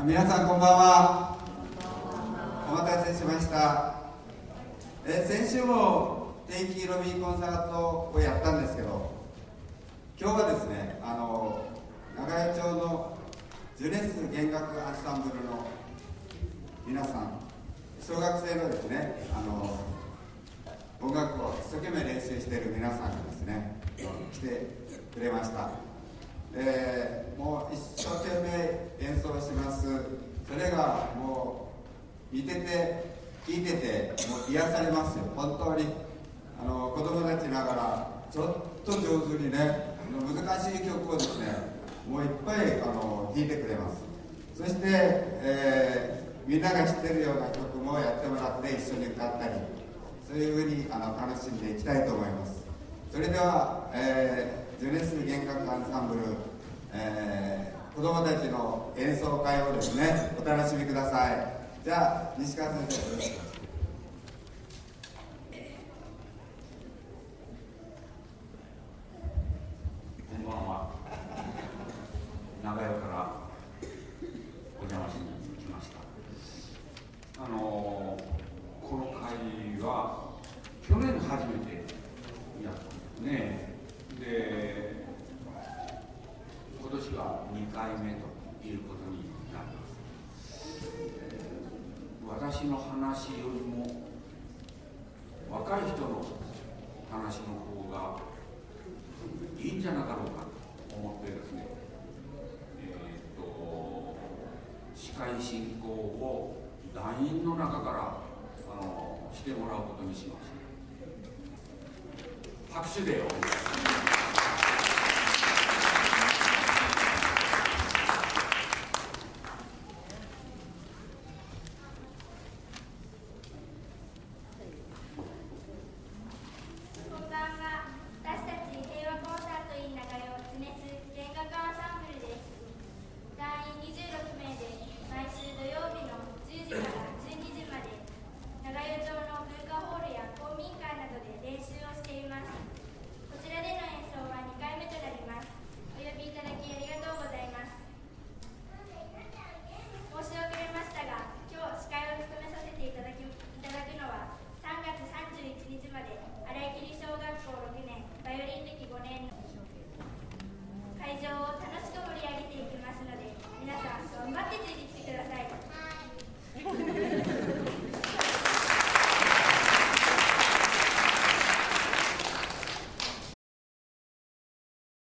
皆さんこんばんは。お待たせしました。先週も定期ロビーコンサートをやったんですけど、今日はですね、長屋町のジュネス弦楽アンサンブルの皆さん、小学生のですね、音楽を一生懸命練習している皆さんがですね、来てくれました。もう一生懸命演奏します。それがもう見てて聞いててもう癒されますよ。本当に子供たちながらちょっと上手にね、難しい曲をですねもういっぱい弾いてくれます。そして、みんなが知ってるような曲もやってもらって一緒に歌ったり、そういうふうに楽しんでいきたいと思います。それでは、ジュネス弦楽アンサンブル、子どもたちの演奏会をですねお楽しみください。じゃあ西川先生よろしく。 こんばんは。長屋からお邪魔しに来ました。この会は去年初めてやったんですね。で、今年は2回目ということになります。私の話よりも若い人の話の方がいいんじゃなかろうかと思ってですね、司会進行を団員の中からしてもらうことにしました。拍手でお願いします。